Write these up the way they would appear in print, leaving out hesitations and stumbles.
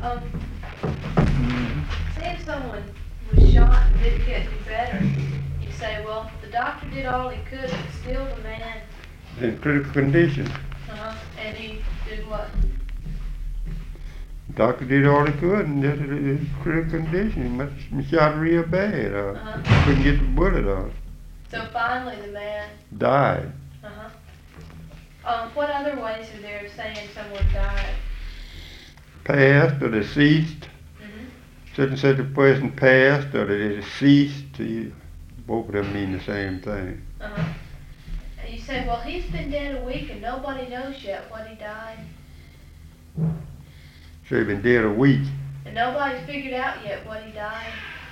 Say if someone was shot and didn't get any better, you say, well, the doctor did all he could, but still the man. In critical condition. And he did what? Doctor did all he could, and just in critical condition. He must have been shot real bad. Couldn't get the bullet off. So finally the man died. What other ways are there of saying someone died? Passed or deceased. Certain such a person passed or they deceased. Both of them mean the same thing. And you say, well, he's been dead a week and nobody knows yet when he died. So he's been dead a week. And nobody's figured out yet when he died.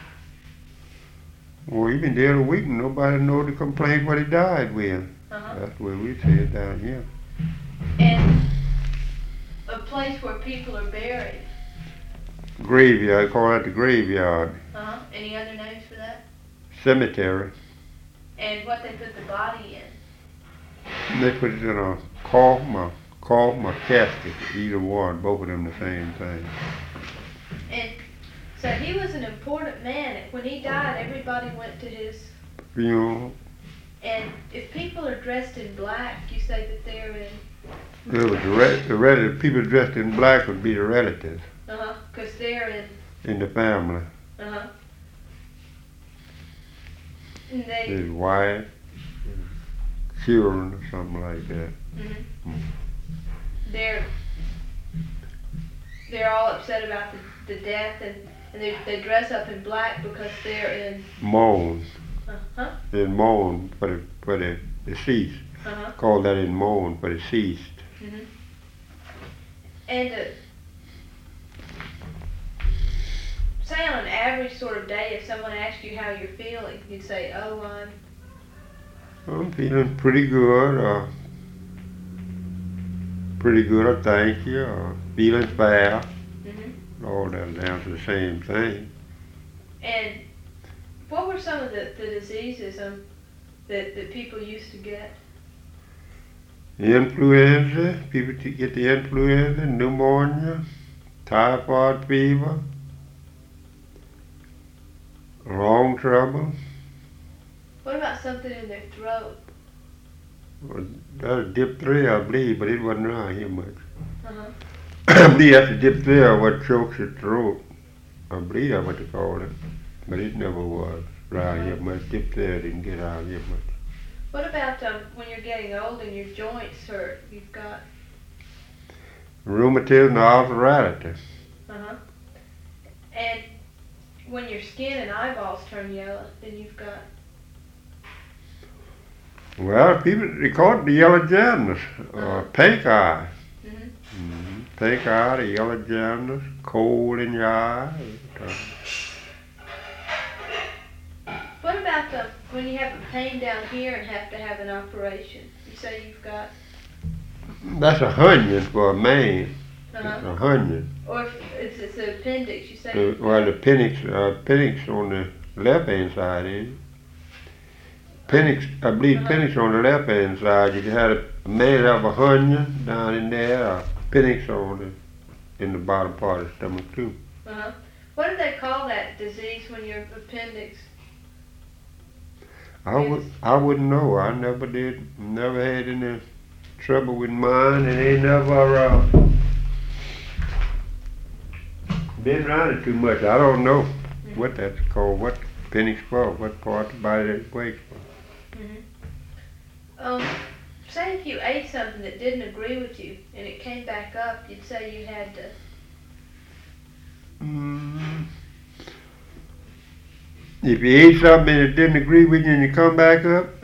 Well, he's been dead a week and nobody knows the complaint what he died with. That's the way we say it down here. And a place where people are buried. Graveyard, call that the graveyard. Any other names for that? Cemetery. And what they put the body in? They put it in a coffin or casket, either one, both of them the same thing. And so he was an important man. When he died, everybody went to his funeral. And if people are dressed in black, you say that they're in. It was the relative. People dressed in black would be the relatives. Because they're in the family. And his wife, children, or something like that. They're all upset about the death, and they dress up in black because they're in mourn. They mourn for the deceased. Call that in mourn for the deceased. And say on an average sort of day, if someone asked you how you're feeling, you'd say, oh, I'm feeling pretty good, or thank you, or feeling fair. All that down to the same thing. And what were some of the diseases that people used to get? Influenza, people get the influenza, pneumonia, typhoid fever, lung trouble. What about something in their throat? Well, that was diphtheria, I believe, but it wasn't around here much. I believe that's the diphtheria what chokes your throat. I believe that's what they call it, but it never was around here much. Diphtheria didn't get around here much. What about when you're getting old and your joints hurt? You've got rheumatism and arthritis. And when your skin and eyeballs turn yellow, then you've got. Well, they call it the yellow jaundice, pink eye. Pink eye, the yellow jaundice, cold in your eye. What about when you have a pain down here and have to have an operation? You say you've got. That's a hernia for a man. A hernia. Or if it's an appendix, you say. Well, the appendix on the left hand side is. Appendix, I believe appendix on the left hand side. You can have a man have a hernia down in there, or appendix in the bottom part of the stomach too. What do they call that disease when your appendix? I wouldn't know. I never had any trouble with mine, and they never been around it too much. I don't know what that's called, what appendix for, what part of the body that wakes for. Say if you ate something that didn't agree with you and it came back up, you'd say you had to. If you ate something and it didn't agree with you and you come back up,